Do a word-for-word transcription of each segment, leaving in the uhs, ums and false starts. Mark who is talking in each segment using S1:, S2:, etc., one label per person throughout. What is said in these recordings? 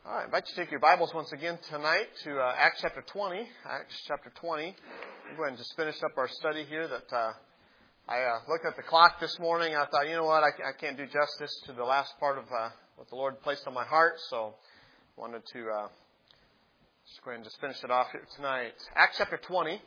S1: All right, I invite you to take your Bibles once again tonight to uh, Acts chapter twenty. Acts chapter twenty. We'll go ahead and just finish up our study here. That uh, I uh, looked at the clock this morning, and I thought, you know what, I, I can't do justice to the last part of uh, what the Lord placed on my heart, so I wanted to uh, just go ahead and just finish it off here tonight. Acts chapter twenty.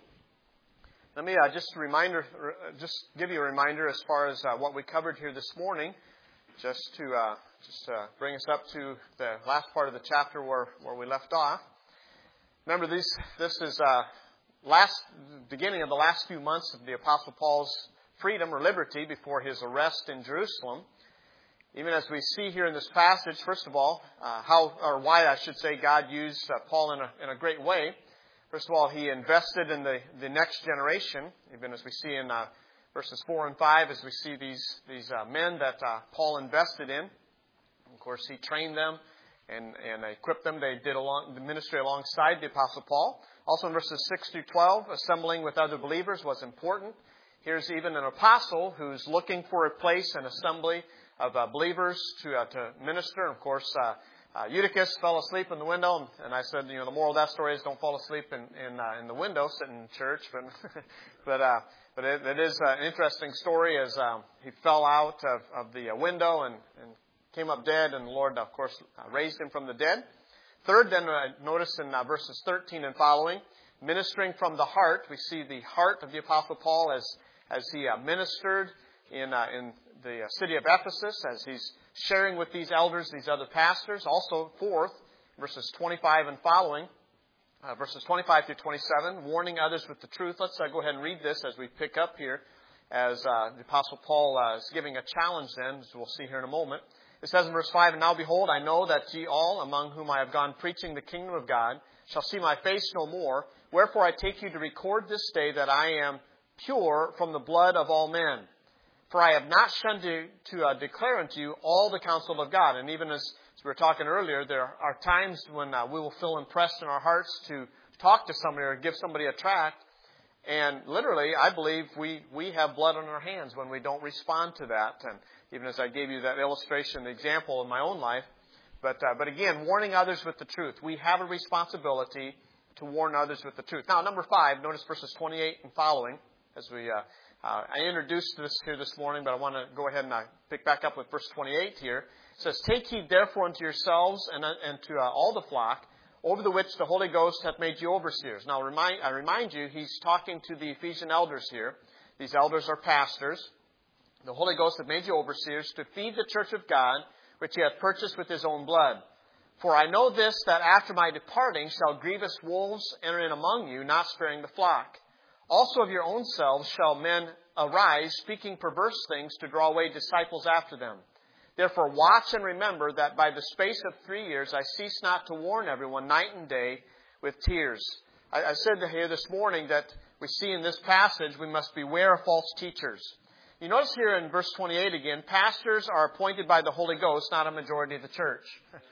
S1: Let me uh, just a reminder, just give you a reminder as far as uh, what we covered here this morning, just to uh, just uh, bring us up to the last part of the chapter where, where we left off. Remember, these, this is uh, last beginning of the last few months of the Apostle Paul's freedom or liberty before his arrest in Jerusalem. Even as we see here in this passage, first of all, uh, how or why I should say God used uh, Paul in a in a great way. First of all, he invested in the, the next generation, even as we see in uh, verses four and five, as we see these these uh, men that uh, Paul invested in. Of course, he trained them and, and equipped them. They did along, the ministry alongside the Apostle Paul. Also in verses six through twelve, assembling with other believers was important. Here's even an apostle who's looking for a place, an assembly of uh, believers to uh, to minister. And of course, uh, uh, Eutychus fell asleep in the window, and I said, you know, the moral of that story is don't fall asleep in in, uh, in the window sitting in church. But but uh, but it, it is an interesting story as um, he fell out of, of the window and, and came up dead, and the Lord, of course, raised him from the dead. Third, then, uh, notice in uh, verses thirteen and following, ministering from the heart. We see the heart of the Apostle Paul as as he uh, ministered in uh, in the uh, city of Ephesus, as he's sharing with these elders, these other pastors. Also, fourth, verses twenty-five and following, uh, verses twenty-five through twenty-seven, warning others with the truth. Let's uh, go ahead and read this as we pick up here, as uh, the Apostle Paul uh, is giving a challenge then, as we'll see here in a moment. It says in verse five, And now behold, I know that ye all, among whom I have gone preaching the kingdom of God, shall see my face no more. Wherefore I take you to record this day that I am pure from the blood of all men. For I have not shunned to, to uh, declare unto you all the counsel of God. And even as, as we were talking earlier, there are times when uh, we will feel impressed in our hearts to talk to somebody or give somebody a tract. And literally, I believe we, we have blood on our hands when we don't respond to that. And even as I gave you that illustration, the example in my own life. But uh, but again, warning others with the truth. We have a responsibility to warn others with the truth. Now, number five, notice verses twenty-eight and following. As we, uh, uh, I introduced this here this morning, but I want to go ahead and uh, pick back up with verse twenty-eight here. It says, Take heed therefore unto yourselves and, uh, and to uh, all the flock, over the which the Holy Ghost hath made you overseers. Now, remind, I remind you, he's talking to the Ephesian elders here. These elders are pastors. The Holy Ghost hath made you overseers to feed the church of God, which he hath purchased with his own blood. For I know this, that after my departing shall grievous wolves enter in among you, not sparing the flock. Also of your own selves shall men arise, speaking perverse things, to draw away disciples after them. Therefore watch and remember that by the space of three years I cease not to warn everyone night and day with tears. I, I said here this morning that we see in this passage we must beware of false teachers. You notice here in verse twenty-eight again, pastors are appointed by the Holy Ghost, not a majority of the church.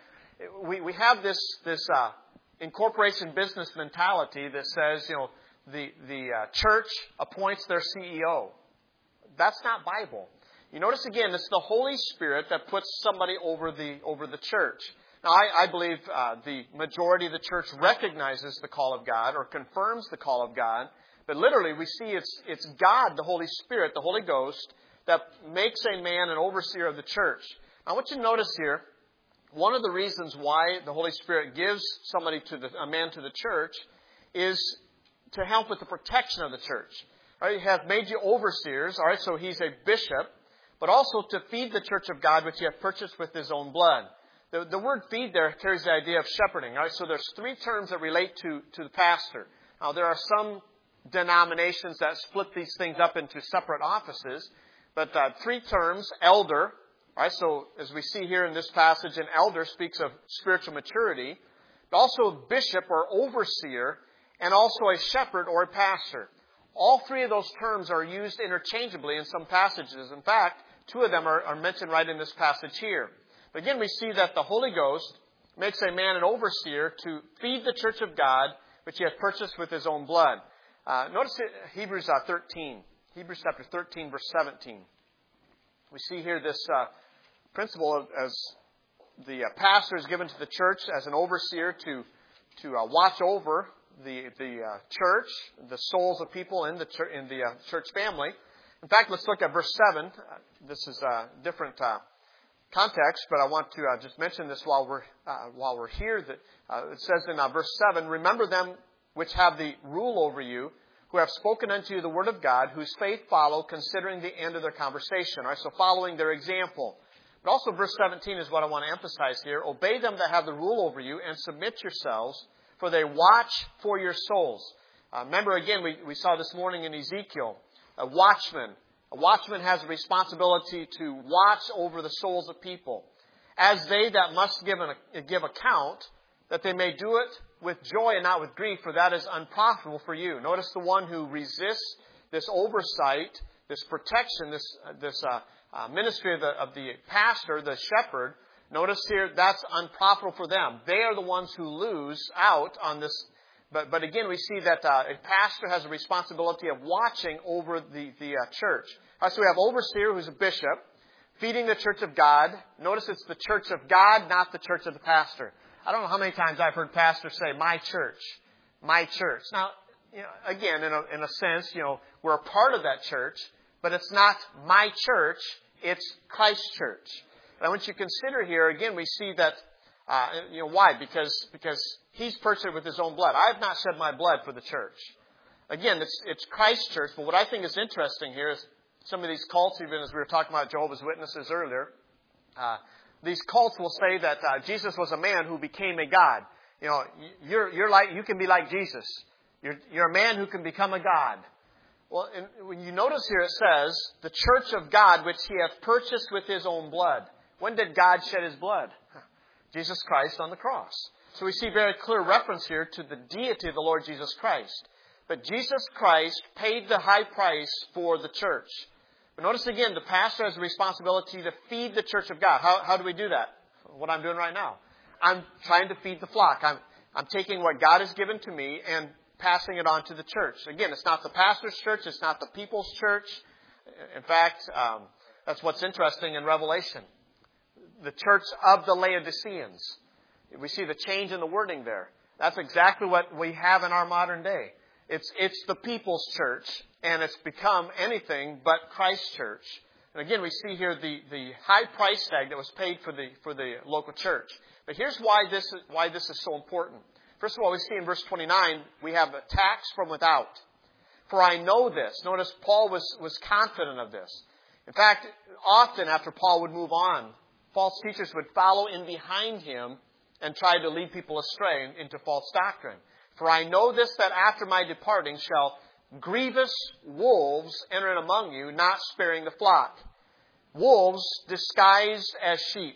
S1: We we have this this uh, incorporation business mentality that says, you know, the the uh, church appoints their C E O. That's not Bible. You notice again, it's the Holy Spirit that puts somebody over the over the church. Now, I, I believe uh, the majority of the church recognizes the call of God or confirms the call of God. But literally, we see it's it's God, the Holy Spirit, the Holy Ghost, that makes a man an overseer of the church. Now, I want you to notice here, one of the reasons why the Holy Spirit gives somebody to the, a man to the church is to help with the protection of the church. All right, he hath made you overseers. All right, so he's a bishop, but also to feed the church of God, which he hath purchased with his own blood. The, the word feed there carries the idea of shepherding. All right, so there's three terms that relate to, to the pastor. Now, there are some denominations that split these things up into separate offices, but uh, three terms: elder. All right, so as we see here in this passage, an elder speaks of spiritual maturity, but also bishop or overseer, and also a shepherd or a pastor. All three of those terms are used interchangeably in some passages. In fact, two of them are, are mentioned right in this passage here. But again, we see that the Holy Ghost makes a man an overseer to feed the church of God, which he hath purchased with his own blood. Uh, notice Hebrews uh, thirteen. Hebrews chapter thirteen, verse seventeen. We see here this uh, principle of, as the uh, pastor is given to the church as an overseer to to uh, watch over the the uh, church, the souls of people in the church, in the uh, church family. In fact, let's look at verse seven. Uh, this is a different uh, context, but I want to uh, just mention this while we're uh, while we're here. That uh, it says in uh, verse seven, "Remember them which have the rule over you, who have spoken unto you the word of God, whose faith follow, considering the end of their conversation." All right, so following their example. But also verse seventeen is what I want to emphasize here. "Obey them that have the rule over you, and submit yourselves, for they watch for your souls." Uh, remember again, we, we saw this morning in Ezekiel, a watchman. A watchman has a responsibility to watch over the souls of people, as they that must give, an, give account, that they may do it with joy and not with grief, for that is unprofitable for you. Notice the one who resists this oversight, this protection, this uh, this uh, uh, ministry of the, of the pastor, the shepherd. Notice here, that's unprofitable for them. They are the ones who lose out on this. But but again, we see that uh, a pastor has a responsibility of watching over the, the uh, church. All right, so we have overseer, who's a bishop, feeding the church of God. Notice it's the church of God, not the church of the pastor. I don't know how many times I've heard pastors say, "my church, my church." Now, you know, again, in a, in a sense, you know, we're a part of that church, but it's not my church, it's Christ's church. And I want you to consider here, again, we see that, uh, you know, why? Because, because He's purchased it with His own blood. I have not shed my blood for the church. Again, it's, it's Christ's church, but what I think is interesting here is some of these cults, even as we were talking about Jehovah's Witnesses earlier, uh, these cults will say that uh, Jesus was a man who became a God. You know, you're, you're like, you can be like Jesus. You're, you're a man who can become a God. Well, and when you notice here it says, the church of God, which He hath purchased with His own blood. When did God shed His blood? Jesus Christ on the cross. So we see very clear reference here to the deity of the Lord Jesus Christ. But Jesus Christ paid the high price for the church. But notice again, the pastor has a responsibility to feed the church of God. How, how do we do that? What I'm doing right now. I'm trying to feed the flock. I'm, I'm taking what God has given to me and passing it on to the church. Again, it's not the pastor's church. It's not the people's church. In fact, um, that's what's interesting in Revelation. The church of the Laodiceans. We see the change in the wording there. That's exactly what we have in our modern day. It's it's the people's church, and it's become anything but Christ's church. And again, we see here the, the high price tag that was paid for the for the local church. But here's why this is, why this is so important. First of all, we see in verse twenty-nine, we have a tax from without. For I know this. Notice Paul was, was confident of this. In fact, often after Paul would move on, false teachers would follow in behind him and try to lead people astray into false doctrine. For I know this, that after my departing shall grievous wolves enter in among you, not sparing the flock. Wolves disguised as sheep.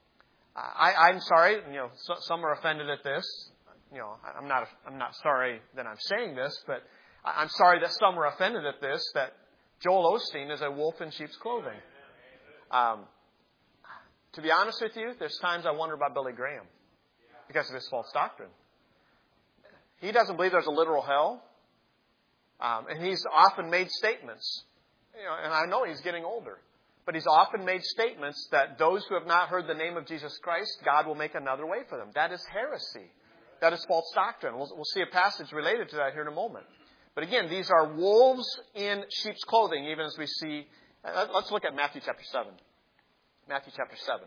S1: I, I'm sorry, you know, so, some are offended at this. You know, I'm not, I'm not sorry that I'm saying this, but I'm sorry that some are offended at this, that Joel Osteen is a wolf in sheep's clothing. Um, to be honest with you, there's times I wonder about Billy Graham because of his false doctrine. He doesn't believe there's a literal hell. Um, and he's often made statements. You know, and I know he's getting older. But he's often made statements that those who have not heard the name of Jesus Christ, God will make another way for them. That is heresy. That is false doctrine. We'll, we'll see a passage related to that here in a moment. But again, these are wolves in sheep's clothing, even as we see. Let's look at Matthew chapter seven. Matthew chapter seven.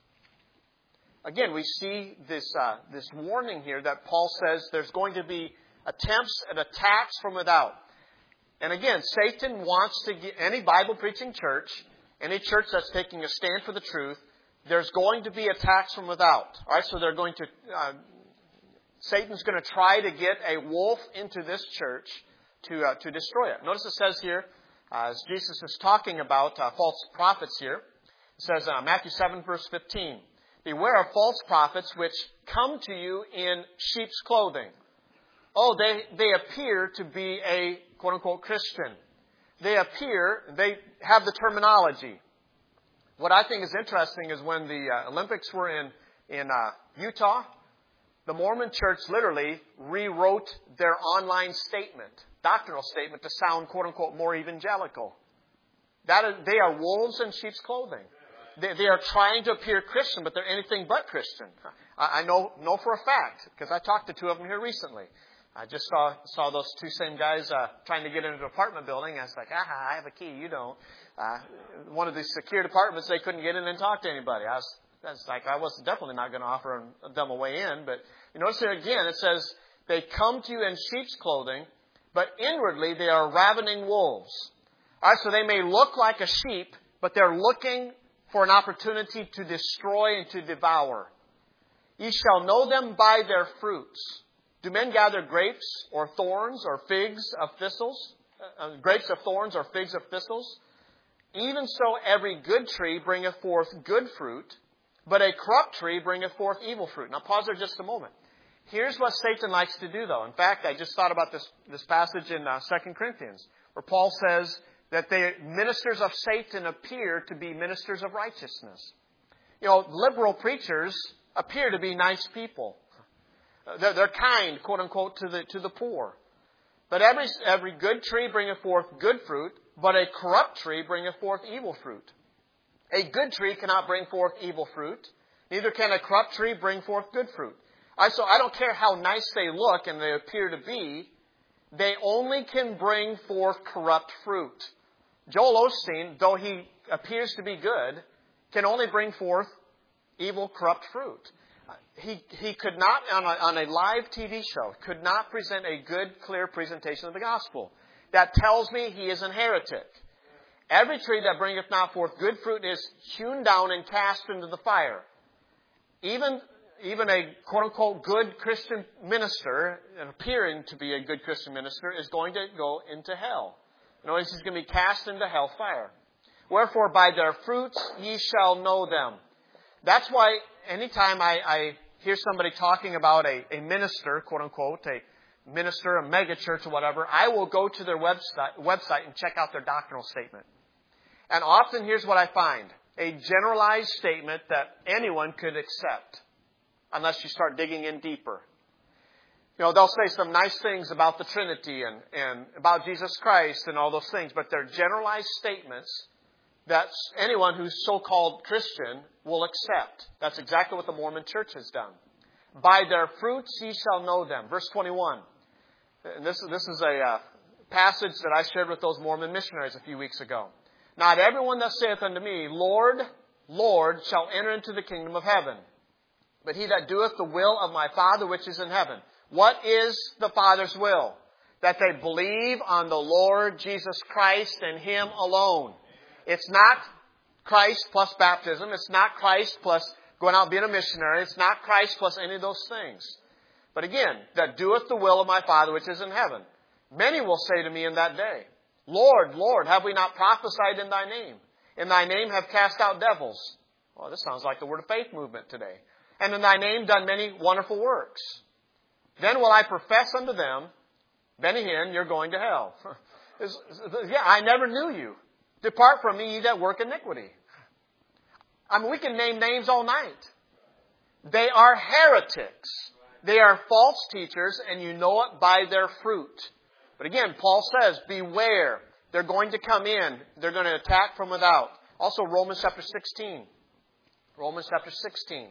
S1: Again, we see this uh, this warning here that Paul says there's going to be attempts at attacks from without. And again, Satan wants to get any Bible-preaching church, any church that's taking a stand for the truth, there's going to be attacks from without. All right, so they're going to, uh, Satan's going to try to get a wolf into this church to uh, to destroy it. Notice it says here, uh, as Jesus is talking about uh, false prophets here, it says uh, Matthew seven verse fifteen. Beware of false prophets which come to you in sheep's clothing. Oh, they, they appear to be a quote-unquote Christian. They appear, they have the terminology. What I think is interesting is when the uh, Olympics were in, in uh, Utah, the Mormon church literally rewrote their online statement, doctrinal statement, to sound quote-unquote more evangelical. That is, they are wolves in sheep's clothing. they, they are trying to appear Christian, but they're anything but Christian. I, I know know for a fact, because I talked to two of them here recently. I just saw saw those two same guys uh, trying to get into an apartment building. I was like, ah, I have a key, you don't. Uh, one of these secured apartments, they couldn't get in and talk to anybody. I was, that's like, I was definitely not going to offer them a way in. But you notice here again, it says, they come to you in sheep's clothing, but inwardly they are ravening wolves. All right, so they may look like a sheep, but they're looking for an opportunity to destroy and to devour. Ye shall know them by their fruits. Do men gather grapes or thorns or figs of thistles? Uh, grapes of thorns or figs of thistles? Even so, every good tree bringeth forth good fruit, but a corrupt tree bringeth forth evil fruit. Now pause there just a moment. Here's what Satan likes to do, though. In fact, I just thought about this, this passage in uh, Second Corinthians, where Paul says that the ministers of Satan appear to be ministers of righteousness. You know, liberal preachers appear to be nice people. They're, they're kind, quote unquote, to the to the poor. But every every good tree bringeth forth good fruit, but a corrupt tree bringeth forth evil fruit. A good tree cannot bring forth evil fruit, neither can a corrupt tree bring forth good fruit. I, so I don't care how nice they look and they appear to be, they only can bring forth corrupt fruit. Joel Osteen, though he appears to be good, can only bring forth evil, corrupt fruit. He he could not, on a, on a live T V show, could not present a good, clear presentation of the gospel. That tells me he is an heretic. Every tree that bringeth not forth good fruit is hewn down and cast into the fire. Even even a quote-unquote good Christian minister, and appearing to be a good Christian minister, is going to go into hell. In other words, he's going to be cast into hell fire. Wherefore, by their fruits ye shall know them. That's why anytime I, I hear somebody talking about a, a minister, quote-unquote, a minister, a megachurch or whatever, I will go to their website, website and check out their doctrinal statement. And often, here's what I find. A generalized statement that anyone could accept, unless you start digging in deeper. You know, they'll say some nice things about the Trinity and, and about Jesus Christ and all those things, but they're generalized statements that anyone who's so-called Christian will accept. That's exactly what the Mormon Church has done. By their fruits ye shall know them. Verse twenty-one. And this, this is a uh, passage that I shared with those Mormon missionaries a few weeks ago. Not everyone that saith unto me, Lord, Lord, shall enter into the kingdom of heaven, but he that doeth the will of my Father which is in heaven. What is the Father's will? That they believe on the Lord Jesus Christ and Him alone. It's not Christ plus baptism. It's not Christ plus going out being a missionary. It's not Christ plus any of those things. But again, that doeth the will of my Father which is in heaven. Many will say to me in that day, Lord, Lord, have we not prophesied in Thy name? In Thy name have cast out devils. Well, this sounds like the Word of Faith movement today. And in Thy name done many wonderful works. Then will I profess unto them, Benny Hinn, you're going to hell. Yeah, I never knew you. Depart from me, ye that work iniquity. I mean, we can name names all night. They are heretics. They are false teachers, and you know it by their fruit. But again, Paul says, beware. They're going to come in. They're going to attack from without. Also, Romans chapter sixteen. Romans chapter sixteen.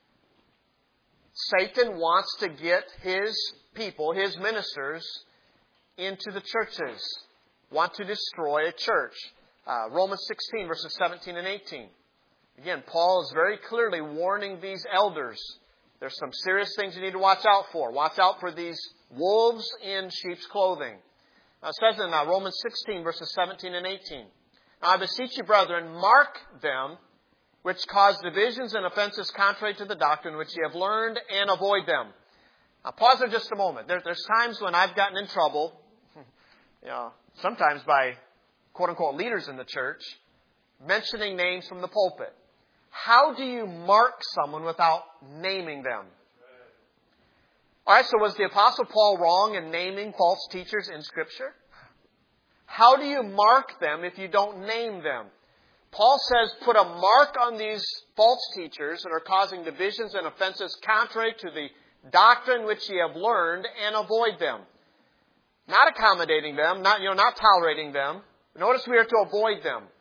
S1: Satan wants to get his people, his ministers, into the churches. Want to destroy a church. Uh, Romans sixteen, verses seventeen and eighteen. Again, Paul is very clearly warning these elders. There's some serious things you need to watch out for. Watch out for these wolves in sheep's clothing. Now, it says in uh, Romans sixteen, verses seventeen and eighteen. Now, I beseech you, brethren, mark them which cause divisions and offenses contrary to the doctrine which ye have learned, and avoid them. Now, pause there just a moment. There, there's times when I've gotten in trouble, you know, sometimes by quote-unquote leaders in the church, mentioning names from the pulpit. How do you mark someone without naming them? All right, so was the Apostle Paul wrong in naming false teachers in Scripture? How do you mark them if you don't name them? Paul says, put a mark on these false teachers that are causing divisions and offenses contrary to the doctrine which ye have learned, and avoid them. Not accommodating them, not, you know, not tolerating them. Notice we are to avoid them.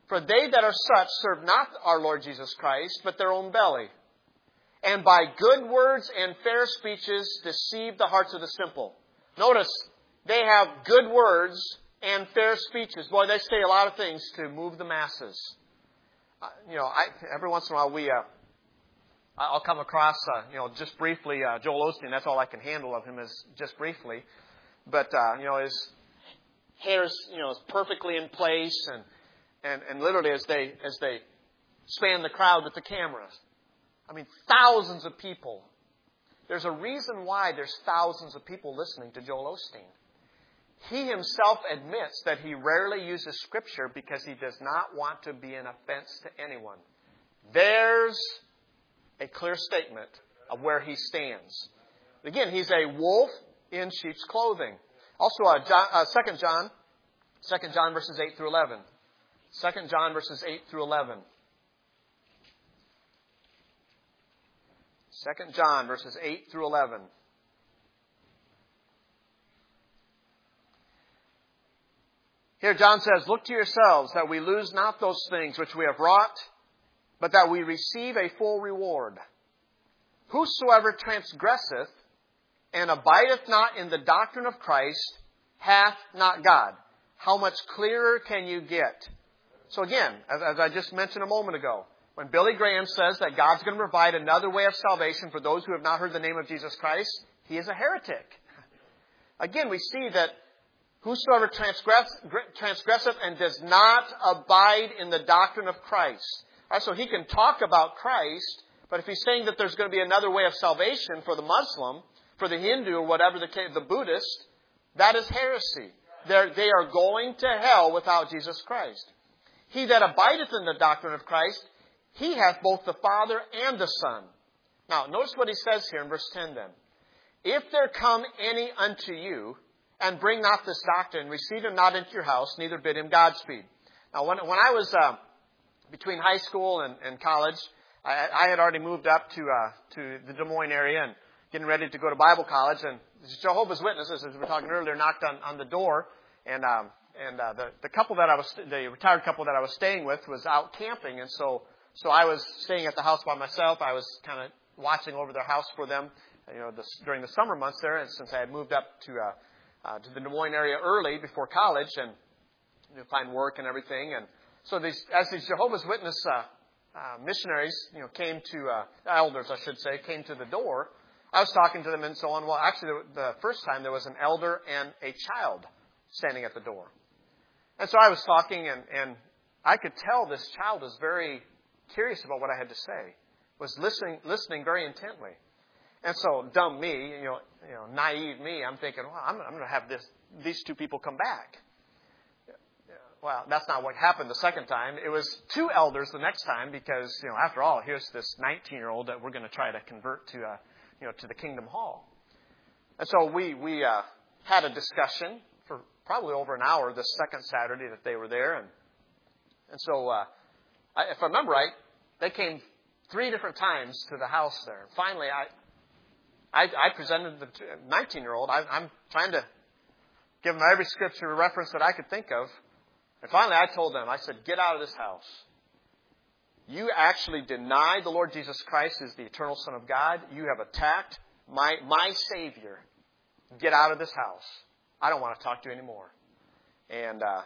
S1: For they that are such serve not our Lord Jesus Christ, but their own belly. And by good words and fair speeches deceive the hearts of the simple. Notice, they have good words and fair speeches. Boy, they say a lot of things to move the masses. Uh, you know, I, every once in a while we, uh, I'll come across, uh, you know, just briefly, uh, Joel Osteen. That's all I can handle of him is just briefly. But, uh, you know, his hair's, you know, is perfectly in place, and, and, and literally as they, as they span the crowd with the cameras. I mean, thousands of people. There's a reason why there's thousands of people listening to Joel Osteen. He himself admits that he rarely uses Scripture because he does not want to be an offense to anyone. There's a clear statement of where he stands. Again, he's a wolf in sheep's clothing. Also, uh, John, uh, Second John, Second John verses eight through eleven. Second John verses eight through eleven. Second John verses eight through eleven. Here John says, "Look to yourselves that we lose not those things which we have wrought, but that we receive a full reward. Whosoever transgresseth and abideth not in the doctrine of Christ hath not God." How much clearer can you get? So again, as, as I just mentioned a moment ago, when Billy Graham says that God's going to provide another way of salvation for those who have not heard the name of Jesus Christ, he is a heretic. Again, we see that whosoever transgress, transgresseth and does not abide in the doctrine of Christ. All right, so he can talk about Christ, but if he's saying that there's going to be another way of salvation for the Muslim, for the Hindu, or whatever the case, the Buddhist, that is heresy. They're, they are going to hell without Jesus Christ. He that abideth in the doctrine of Christ, he hath both the Father and the Son. Now, notice what he says here in verse ten then. "If there come any unto you, and bring not this doctrine, receive him not into your house, neither bid him Godspeed." Now, when, when I was uh, between high school and, and college, I, I had already moved up to uh, to the Des Moines area and getting ready to go to Bible college. And Jehovah's Witnesses, as we were talking earlier, knocked on, on the door. And um, and uh, the, the couple that I was, the retired couple that I was staying with was out camping. And so so I was staying at the house by myself. I was kind of watching over their house for them, you know, this, during the summer months there. And since I had moved up to uh, Uh, to the Des Moines area early before college and you know, find work and everything. And so these, as these Jehovah's Witness uh, uh, missionaries, you know, came to, uh, elders, I should say, came to the door, I was talking to them and so on. Well, actually, the, the first time there was an elder and a child standing at the door. And so I was talking, and, and I could tell this child was very curious about what I had to say, was listening, listening very intently. And so, dumb me, you know, you know, naive me, I'm thinking, well, I'm, I'm going to have this, these two people come back. Well, that's not what happened the second time. It was two elders the next time because, you know, after all, here's this nineteen-year-old that we're going to try to convert to, uh, you know, to the Kingdom Hall. And so we we uh, had a discussion for probably over an hour the second Saturday that they were there, and and so uh, I, if I remember right, they came three different times to the house there. Finally, I. I, I presented the nineteen-year-old. I, I'm trying to give them every scripture reference that I could think of. And finally, I told them, I said, "Get out of this house. You actually deny the Lord Jesus Christ as the eternal Son of God. You have attacked my, my Savior. Get out of this house. I don't want to talk to you anymore." And, uh,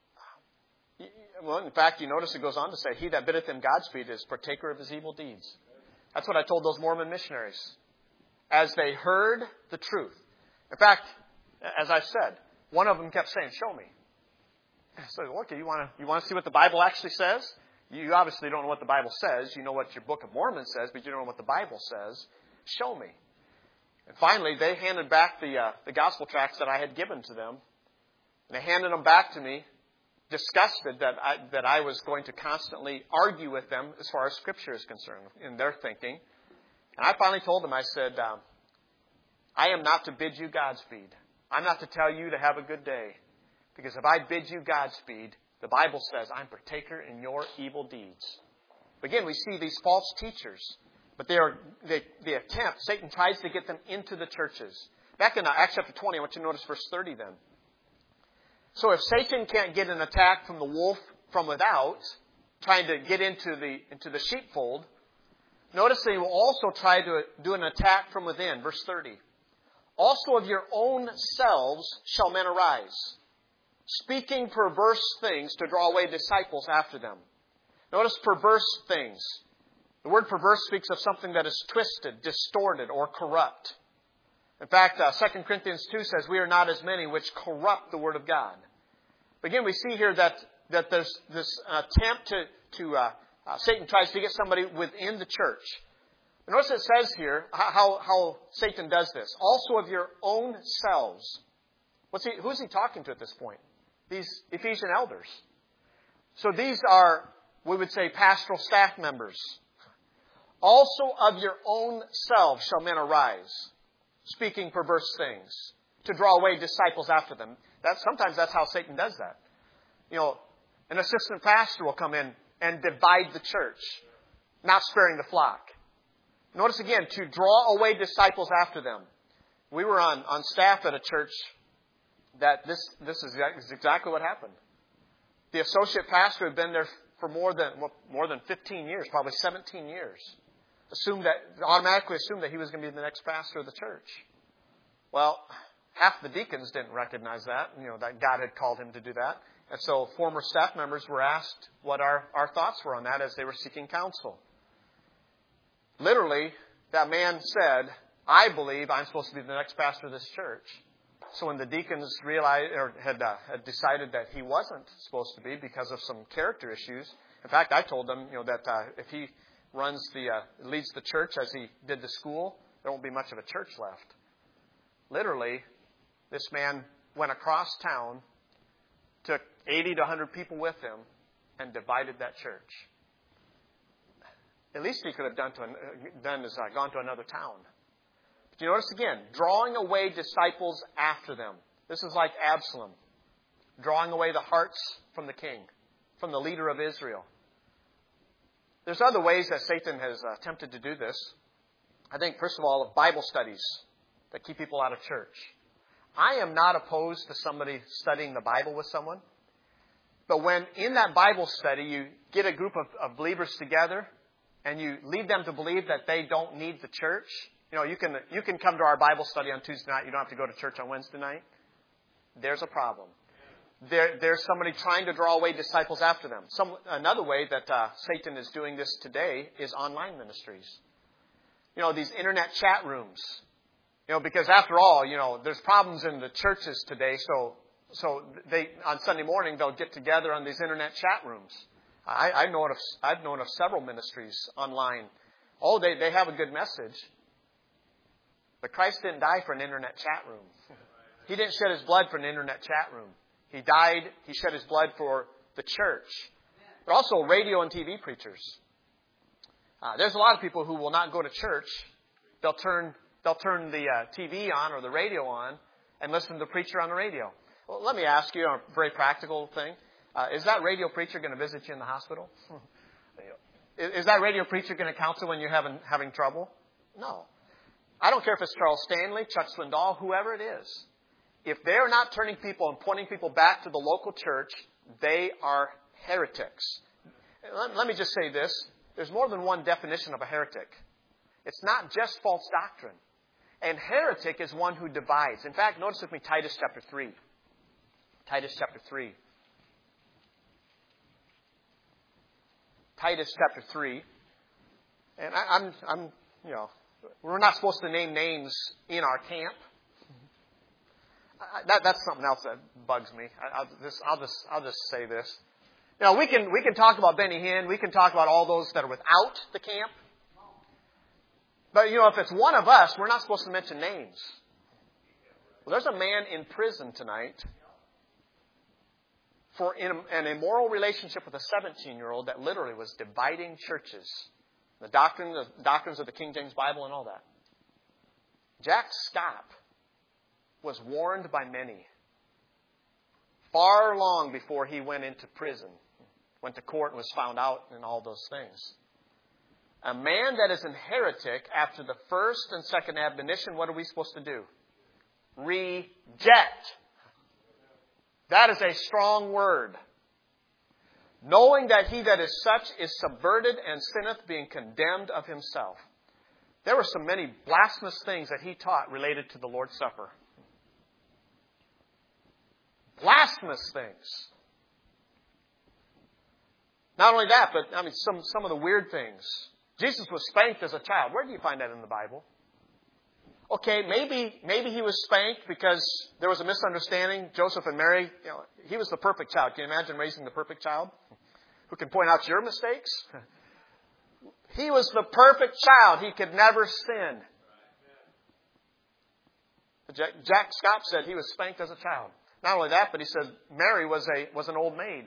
S1: well, in fact, you notice it goes on to say, "He that biddeth him Godspeed is partaker of his evil deeds." That's what I told those Mormon missionaries. As they heard the truth. In fact, as I said, one of them kept saying, "Show me." So, okay, you want to you want to see what the Bible actually says? You obviously don't know what the Bible says. You know what your Book of Mormon says, but you don't know what the Bible says. Show me. And finally, they handed back the uh, the gospel tracts that I had given to them. And they handed them back to me, disgusted that I, that I was going to constantly argue with them as far as Scripture is concerned in their thinking. And I finally told them, I said, um, "I am not to bid you Godspeed. I'm not to tell you to have a good day. Because if I bid you Godspeed, the Bible says I'm partaker in your evil deeds." Again, we see these false teachers. But they are they, they attempt, Satan tries to get them into the churches. Back in Acts chapter twenty, I want you to notice verse thirty then. So if Satan can't get an attack from the wolf from without, trying to get into the into the sheepfold, notice they will also try to do an attack from within. Verse thirty. Also of your own selves shall men arise, speaking perverse things to draw away disciples after them. Notice perverse things. The word perverse speaks of something that is twisted, distorted, or corrupt. In fact, uh, Second Corinthians two says, we are not as many which corrupt the word of God. But again, we see here that, that there's this attempt to, to uh, uh, Satan tries to get somebody within the church. And notice it says here how, how Satan does this. Also of your own selves. What's he, who's he talking to at this point? These Ephesian elders. So these are, we would say, pastoral staff members. Also of your own selves shall men arise, speaking perverse things, to draw away disciples after them. That, sometimes that's how Satan does that. You know, an assistant pastor will come in and divide the church, not sparing the flock. Notice again, to draw away disciples after them. We were on, on staff at a church that this, this is exactly what happened. The associate pastor had been there for more than, more than fifteen years, probably seventeen years. Assumed that, automatically assumed that he was going to be the next pastor of the church. Well, half the deacons didn't recognize that, you know, that God had called him to do that. And so former staff members were asked what our, our thoughts were on that as they were seeking counsel. Literally, that man said, I believe I'm supposed to be the next pastor of this church. So when the deacons realized or had, uh, had decided that he wasn't supposed to be because of some character issues, in fact, I told them, you know, that uh, if he runs the uh, leads the church as he did the school, there won't be much of a church left. Literally, this man went across town, took eighty to one hundred people with him, and divided that church. At least he could have done, to an, done is uh, gone to another town. But you notice again, drawing away disciples after them. This is like Absalom, drawing away the hearts from the king, from the leader of Israel. There's other ways that Satan has uh, attempted to do this. I think, first of all, Bible studies that keep people out of church. I am not opposed to somebody studying the Bible with someone. But when in that Bible study you get a group of, of believers together and you lead them to believe that they don't need the church, you know, you can you can come to our Bible study on Tuesday night. You don't have to go to church on Wednesday night. There's a problem. There, there's somebody trying to draw away disciples after them. Some, another way that uh, Satan is doing this today is online ministries. You know, these internet chat rooms. You know, because after all, you know, there's problems in the churches today. So, so they on Sunday morning they'll get together on these internet chat rooms. I, I know of, I've known of several ministries online. Oh, they they have a good message, but Christ didn't die for an internet chat room. He didn't shed His blood for an internet chat room. He died, He shed His blood for the church. But also radio and T V preachers. Uh, there's a lot of people who will not go to church. They'll turn they'll turn the uh, T V on or the radio on and listen to the preacher on the radio. Well, let me ask you a very practical thing. Uh, is that radio preacher going to visit you in the hospital? is, is that radio preacher going to counsel when you're having, having trouble? No. I don't care if it's Charles Stanley, Chuck Swindoll, whoever it is. If they're not turning people and pointing people back to the local church, they are heretics. Let, let me just say this. There's more than one definition of a heretic. It's not just false doctrine. And heretic is one who divides. In fact, notice with me Titus chapter three. Titus chapter three. Titus chapter three. And I, I'm, I'm, you know, we're not supposed to name names in our camp. I, that, that's something else that bugs me. I, I'll just, I'll just, I'll just say this. You know, we can, we can talk about Benny Hinn. We can talk about all those that are without the camp. But, you know, if it's one of us, we're not supposed to mention names. Well, there's a man in prison tonight for an immoral relationship with a seventeen-year-old that literally was dividing churches. The doctrine, the doctrines of the King James Bible and all that. Jack Scott was warned by many far long before he went into prison, went to court and was found out and all those things. A man that is a heretic, after the first and second admonition, what are we supposed to do? Reject. That is a strong word. knowing that he that is such is subverted and sinneth, being condemned of himself. There were so many blasphemous things that he taught related to the Lord's Supper. Blasphemous things. Not only that, but I mean some, some of the weird things. Jesus was spanked as a child. Where do you find that in the Bible? Okay, maybe maybe he was spanked because there was a misunderstanding. Joseph and Mary, you know, he was the perfect child. Can you imagine raising the perfect child who can point out your mistakes? He was the perfect child. He could never sin. Jack, Jack Scott said he was spanked as a child. Not only that, but he said Mary was a was an old maid.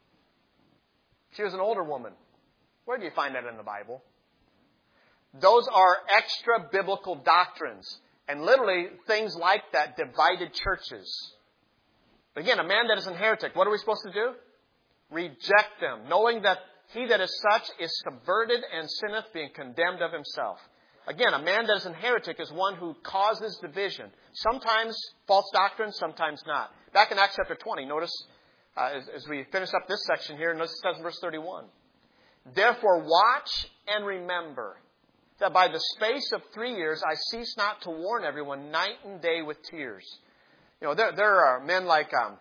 S1: She was an older woman. Where do you find that in the Bible? Those are extra biblical doctrines. And literally, things like that divided churches. Again, a man that is an heretic, what are we supposed to do? Reject them, knowing that he that is such is subverted and sinneth, being condemned of himself. Again, a man that is an heretic is one who causes division. Sometimes false doctrine, sometimes not. Back in Acts chapter twenty, notice uh, as, as we finish up this section here, notice it says in verse thirty-one, therefore watch and remember that by the space of three years I cease not to warn everyone night and day with tears. You know, there, there are men like um,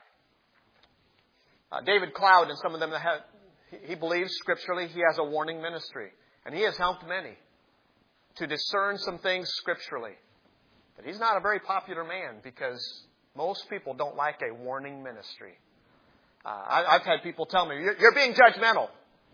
S1: uh, David Cloud and some of them that have, he believes scripturally he has a warning ministry. And he has helped many to discern some things scripturally. But he's not a very popular man because most people don't like a warning ministry. Uh, I, I've had people tell me, you're, you're being judgmental.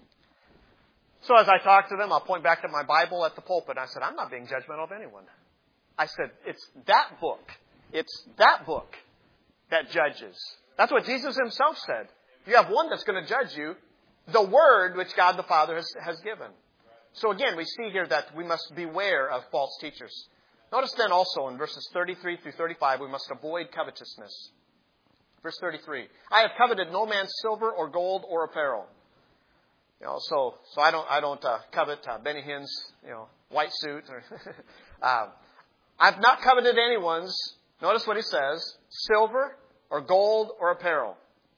S1: So as I talk to them, I'll point back to my Bible at the pulpit. And I said, I'm not being judgmental of anyone. I said, it's that book. It's that book that judges. That's what Jesus himself said. You have one that's going to judge you, the word which God the Father has, has given. So again, we see here that we must beware of false teachers. Notice then also in verses thirty-three through thirty-five, we must avoid covetousness. Verse thirty-three, I have coveted no man's silver or gold or apparel. You know, so so I don't I don't uh, covet uh, Benny Hinn's you know white suit. Or um, I've not coveted anyone's. Notice what he says: silver or gold or apparel.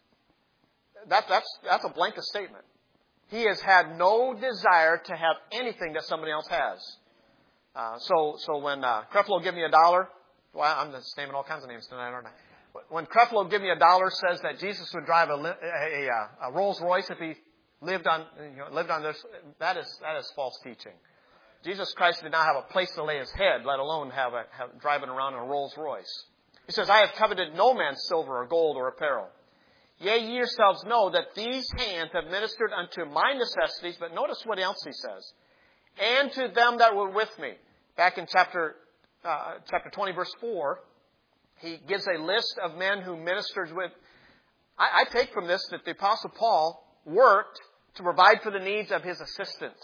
S1: That that's that's a blanket statement. He has had no desire to have anything that somebody else has. Uh, so so when uh, Creflo Give Me a Dollar, well, I'm just naming all kinds of names tonight, aren't I? When Creflo Give Me a Dollar says that Jesus would drive a, a, a, a Rolls Royce if he lived on you know, lived on this, that is that is false teaching. Jesus Christ did not have a place to lay his head, let alone have a have, driving around in a Rolls Royce. He says, I have coveted no man's silver or gold or apparel. Yea, ye yourselves know that these hands have ministered unto my necessities. But notice what else he says. And to them that were with me. Back in chapter uh, chapter twenty, verse four, he gives a list of men who ministered with. I, I take from this that the Apostle Paul worked to provide for the needs of his assistants.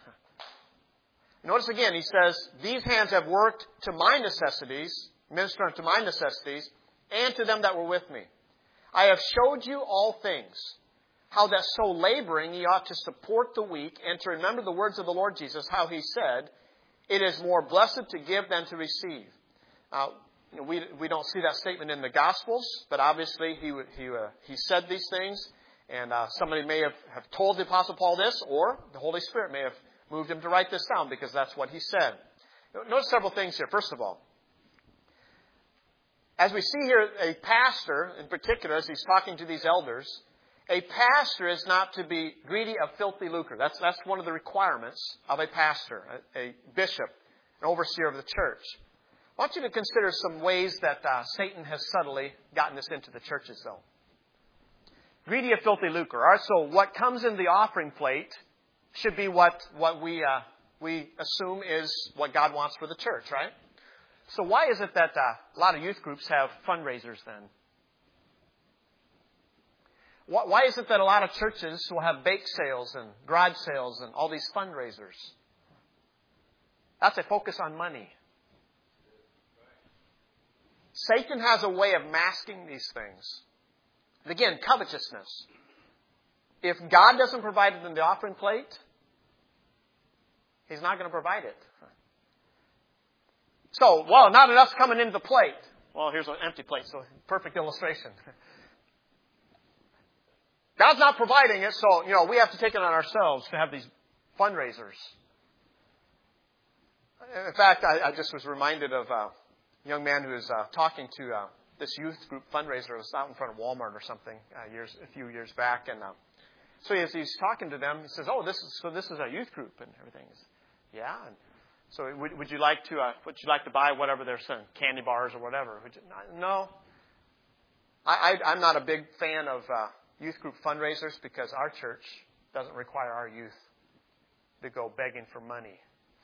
S1: Notice again, he says, these hands have worked to my necessities, minister unto my necessities, and to them that were with me. I have showed you all things, how that so laboring ye ought to support the weak, and to remember the words of the Lord Jesus, how he said, it is more blessed to give than to receive. Uh, you know, we we don't see that statement in the Gospels, but obviously he he uh, he said these things, and uh, somebody may have, have told the Apostle Paul this, or the Holy Spirit may have moved him to write this down because that's what he said. Notice several things here. First of all, as we see here, a pastor, in particular, as he's talking to these elders, a pastor is not to be greedy of filthy lucre. That's that's one of the requirements of a pastor, a, a bishop, an overseer of the church. I want you to consider some ways that uh, Satan has subtly gotten this into the churches, though. Greedy of filthy lucre. All right, so what comes in the offering plate should be what what we uh, we assume is what God wants for the church, right? So why is it that uh, a lot of youth groups have fundraisers then? Why is it that a lot of churches will have bake sales and garage sales and all these fundraisers? That's a focus on money. Satan has a way of masking these things. Again, covetousness. If God doesn't provide it in the offering plate, He's not going to provide it. So, well, not enough's coming into the plate. Well, here's an empty plate, so perfect illustration. God's not providing it, so, you know, we have to take it on ourselves to have these fundraisers. In fact, I, I just was reminded of a young man who was uh, talking to uh, this youth group fundraiser. It was out in front of Walmart or something uh, years, a few years back. And uh, so as he's talking to them, he says, "Oh, this is so. This is a youth group and everything." He says, yeah. And so would, would you like to? Uh, would you like to buy whatever they're selling, candy bars or whatever? Would you, no. I, I, I'm not a big fan of uh, youth group fundraisers because our church doesn't require our youth to go begging for money.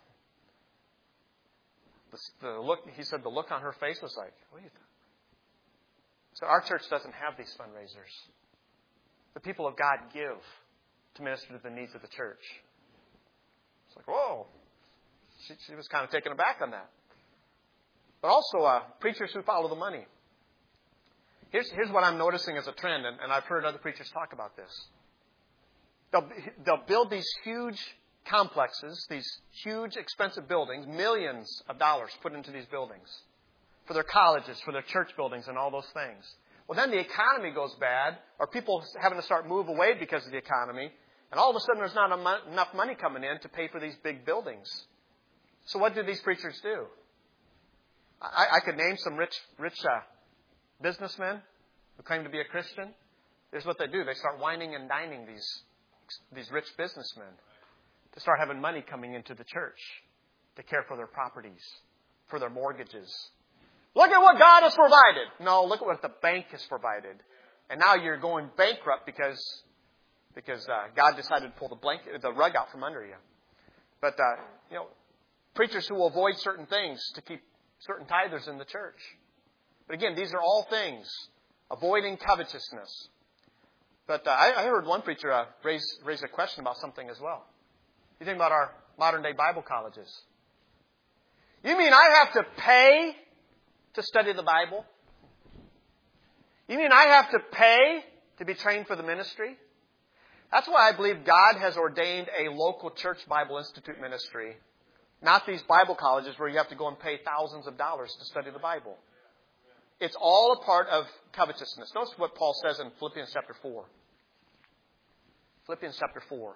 S1: The, the look, he said, the look on her face was like, "What do you think?" So our church doesn't have these fundraisers. The people of God give to minister to the needs of the church. It's like, whoa. She, she was kind of taken aback on that. But also uh, preachers who follow the money. Here's, here's what I'm noticing as a trend, and, and I've heard other preachers talk about this. They'll, they'll build these huge complexes, these huge expensive buildings, millions of dollars put into these buildings for their colleges, for their church buildings, and all those things. Well, then the economy goes bad, or people having to start move away because of the economy, and all of a sudden there's not enough money coming in to pay for these big buildings. So what do these preachers do? I, I could name some rich, rich uh, businessmen who claim to be a Christian. Here's what they do: they start whining and dining these these rich businessmen to start having money coming into the church to care for their properties, for their mortgages. Look at what God has provided. No, look at what the bank has provided. And now you're going bankrupt because because uh, God decided to pull the blanket, the rug out from under you. But uh, you know, preachers who will avoid certain things to keep certain tithers in the church. But again, these are all things avoiding covetousness. But uh, I, I heard one preacher uh, raise raise a question about something as well. You think about our modern day Bible colleges. You mean I have to pay to study the Bible? You mean I have to pay to be trained for the ministry? That's why I believe God has ordained a local church Bible Institute ministry, not these Bible colleges where you have to go and pay thousands of dollars to study the Bible. It's all a part of covetousness. Notice what Paul says in Philippians chapter four. Philippians chapter four.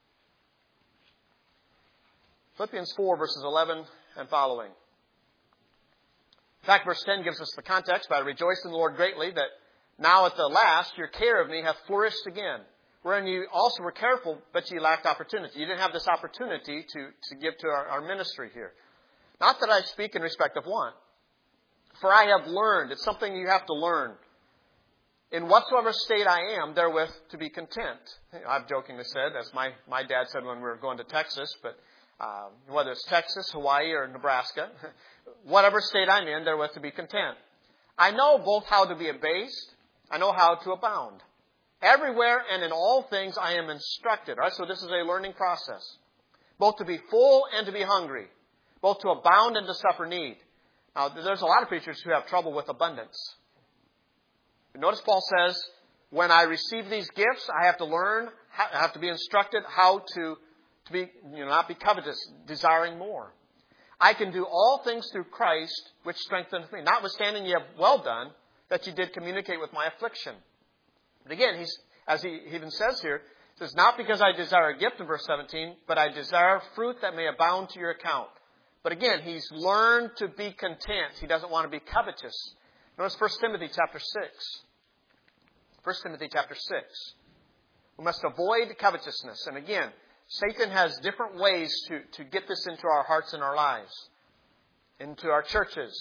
S1: Philippians four, verses eleven and following. In fact, verse ten gives us the context. "But I rejoice in the Lord greatly that now at the last your care of me hath flourished again, wherein you also were careful, but ye lacked opportunity." You didn't have this opportunity to, to give to our, our ministry here. Not that I speak in respect of want. For I have learned, it's something you have to learn, in whatsoever state I am, therewith to be content. I've jokingly said, as my, my dad said when we were going to Texas, but uh, whether it's Texas, Hawaii, or Nebraska, whatever state I'm in, therewith to be content. I know both how to be abased, I know how to abound. Everywhere and in all things I am instructed. All right, so this is a learning process. Both to be full and to be hungry. Both to abound and to suffer need. Now, there's a lot of preachers who have trouble with abundance. But notice Paul says, when I receive these gifts, I have to learn, I have to be instructed how to, to be, you know, not be covetous, desiring more. I can do all things through Christ, which strengthens me. Notwithstanding ye have well done, that ye did communicate with my affliction. But again, he's, as he even says here, it says, not because I desire a gift in verse seventeen, but I desire fruit that may abound to your account. But again, he's learned to be content. He doesn't want to be covetous. Notice First Timothy chapter six. First Timothy chapter six. We must avoid covetousness. And again, Satan has different ways to, to get this into our hearts and our lives, into our churches.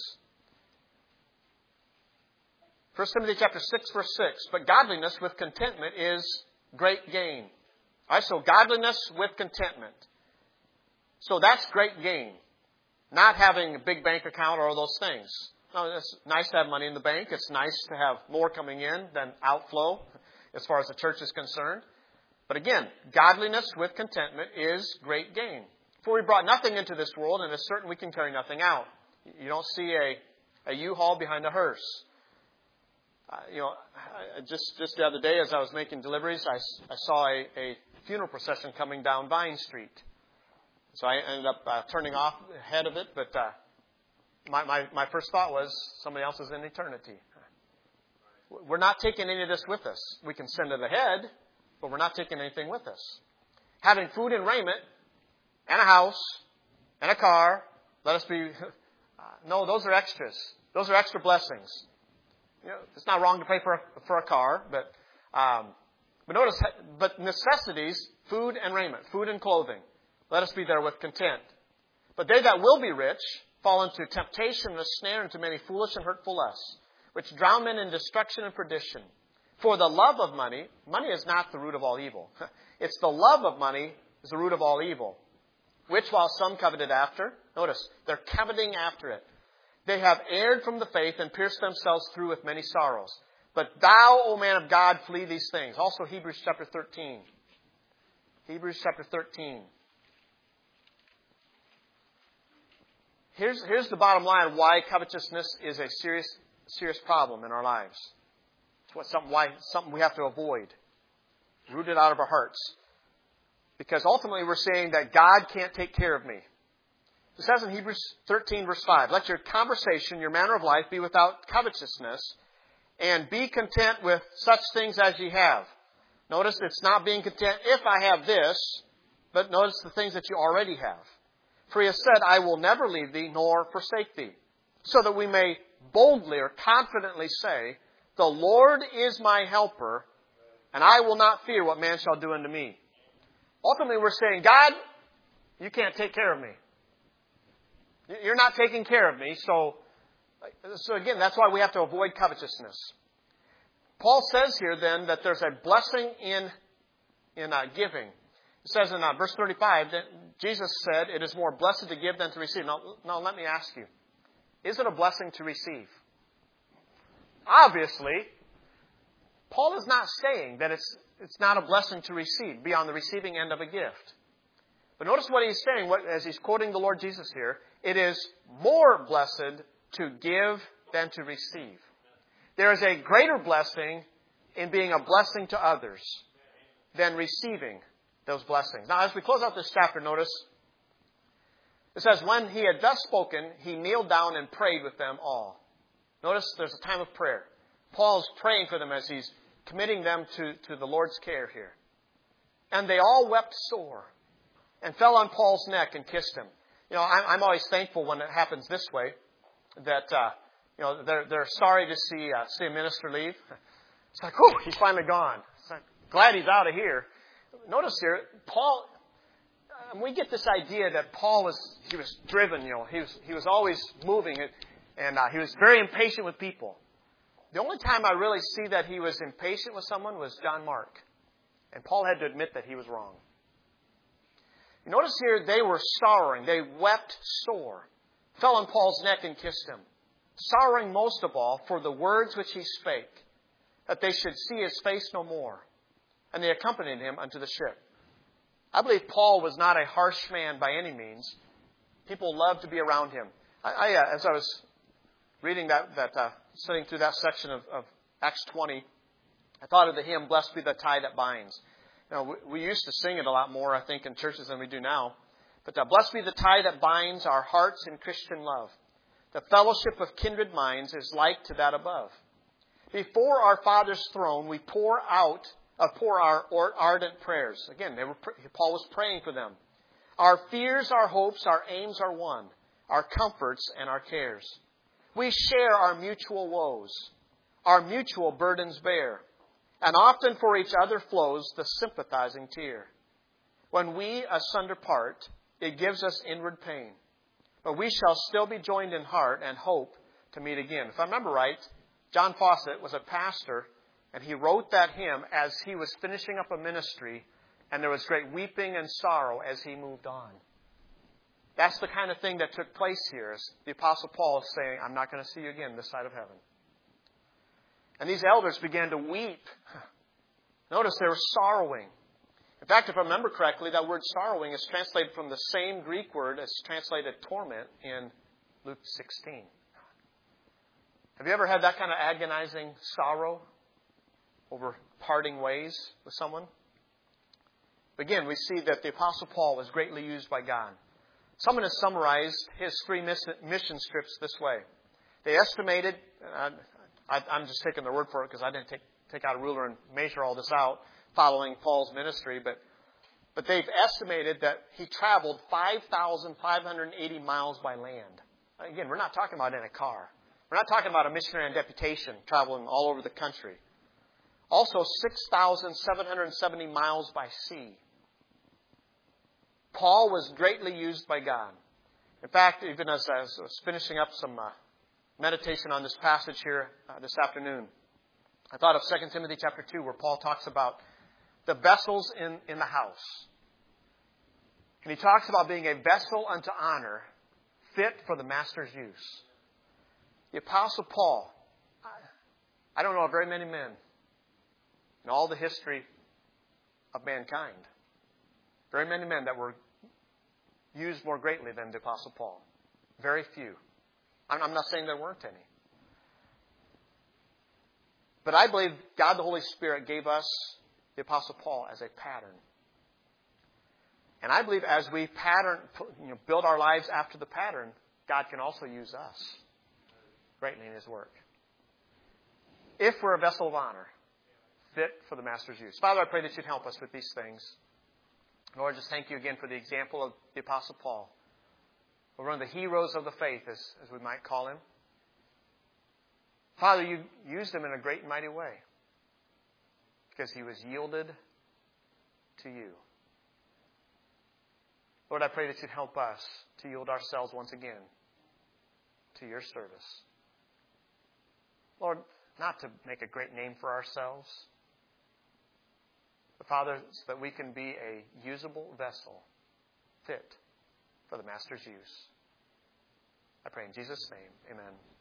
S1: First Timothy chapter six, verse six. But godliness with contentment is great gain. All right, so godliness with contentment. So that's great gain. Not having a big bank account or all those things. No, it's nice to have money in the bank. It's nice to have more coming in than outflow as far as the church is concerned. But again, godliness with contentment is great gain. For we brought nothing into this world, and it's certain we can carry nothing out. You don't see a, a U-Haul behind a hearse. Uh, you know, I, just just the other day as I was making deliveries, I, I saw a, a funeral procession coming down Vine Street. So I ended up uh, turning off ahead of it, but uh, my, my, my first thought was somebody else is in eternity. We're not taking any of this with us. We can send it ahead, but we're not taking anything with us. Having food and raiment, and a house, and a car, let us be... No, those are extras. Those are extra blessings. You know, it's not wrong to pay for a, for a car, but um, but notice, but necessities, food and raiment, food and clothing, let us be there with content. But they that will be rich fall into temptation and a snare, into many foolish and hurtful lusts, which drown men in destruction and perdition. For the love of money, money is not the root of all evil. It's the love of money is the root of all evil, which while some coveted after, notice, they're coveting after it. They have erred from the faith and pierced themselves through with many sorrows. But thou, O man of God, flee these things. Also Hebrews chapter thirteen. Hebrews chapter thirteen. Here's, here's the bottom line why covetousness is a serious, serious problem in our lives. It's what something, why, something we have to avoid. Rooted out of our hearts. Because ultimately we're saying that God can't take care of me. It says in Hebrews thirteen verse five, let your conversation, your manner of life be without covetousness, and be content with such things as ye have. Notice it's not being content if I have this, but notice the things that you already have. For he has said, I will never leave thee nor forsake thee. So that we may boldly or confidently say, the Lord is my helper, and I will not fear what man shall do unto me. Ultimately, we're saying, God, you can't take care of me. You're not taking care of me. So, so again, that's why we have to avoid covetousness. Paul says here then that there's a blessing in, in uh, giving. It says in uh, verse thirty-five that Jesus said, it is more blessed to give than to receive. Now, now let me ask you, is it a blessing to receive? Obviously, Paul is not saying that it's it's not a blessing to receive, be on the receiving end of a gift. But notice what he's saying, what, as he's quoting the Lord Jesus here, it is more blessed to give than to receive. There is a greater blessing in being a blessing to others than receiving those blessings. Now, as we close out this chapter, notice, it says, when he had thus spoken, he kneeled down and prayed with them all. Notice there's a time of prayer. Paul's praying for them as he's committing them to, to the Lord's care here. And they all wept sore and fell on Paul's neck and kissed him. You know, I'm, I'm always thankful when it happens this way, that, uh, you know, they're, they're sorry to see, uh, see a minister leave. It's like, oh, he's finally gone. It's like, glad he's out of here. Notice here, Paul, um, we get this idea that Paul was, he was driven, you know, he was, he was always moving it, and uh, he was very impatient with people. The only time I really see that he was impatient with someone was John Mark. And Paul had to admit that he was wrong. You notice here they were sorrowing. They wept sore, fell on Paul's neck and kissed him, sorrowing most of all for the words which he spake, that they should see his face no more. And they accompanied him unto the ship. I believe Paul was not a harsh man by any means. People loved to be around him. I, I uh, as I was reading that, that uh, studying through that section of, of Acts twenty, I thought of the hymn, Blessed be the tie that binds. You know, we, we used to sing it a lot more, I think, in churches than we do now. But uh, blessed be the tie that binds our hearts in Christian love. The fellowship of kindred minds is like to that above. Before our Father's throne, we pour out, uh, pour our ardent prayers. Again, they were, Paul was praying for them. Our fears, our hopes, our aims are one. Our comforts and our cares. We share our mutual woes. Our mutual burdens bear. And often for each other flows the sympathizing tear. When we asunder part, it gives us inward pain. But we shall still be joined in heart and hope to meet again. If I remember right, John Fawcett was a pastor, and he wrote that hymn as he was finishing up a ministry, and there was great weeping and sorrow as he moved on. That's the kind of thing that took place here, as the Apostle Paul is saying, I'm not going to see you again this side of heaven. And these elders began to weep. Notice they were sorrowing. In fact, if I remember correctly, that word sorrowing is translated from the same Greek word as translated torment in Luke sixteen. Have you ever had that kind of agonizing sorrow over parting ways with someone? Again, we see that the Apostle Paul was greatly used by God. Someone has summarized his three mission trips this way. They estimated, I, I'm just taking their word for it because I didn't take, take out a ruler and measure all this out, following Paul's ministry, but but they've estimated that he traveled five thousand five hundred eighty miles by land. Again, we're not talking about in a car. We're not talking about a missionary on deputation traveling all over the country. Also, six thousand seven hundred seventy miles by sea. Paul was greatly used by God. In fact, even as I was finishing up some uh, meditation on this passage here uh, this afternoon, I thought of Second Timothy chapter two, where Paul talks about the vessels in, in the house. And he talks about being a vessel unto honor, fit for the master's use. The Apostle Paul, I, I don't know of very many men in all the history of mankind, very many men that were used more greatly than the Apostle Paul. Very few. I'm, I'm not saying there weren't any. But I believe God the Holy Spirit gave us the Apostle Paul as a pattern. And I believe as we pattern, you know, build our lives after the pattern, God can also use us greatly in His work. If we're a vessel of honor, fit for the Master's use. Father, I pray that You'd help us with these things. Lord, just thank You again for the example of the Apostle Paul. One of the heroes of the faith, as, as we might call him. Father, You used him in a great and mighty way because he was yielded to You. Lord, I pray that You'd help us to yield ourselves once again to Your service. Lord, not to make a great name for ourselves, but Father, so that we can be a usable vessel, fit for the Master's use. I pray in Jesus' name, amen.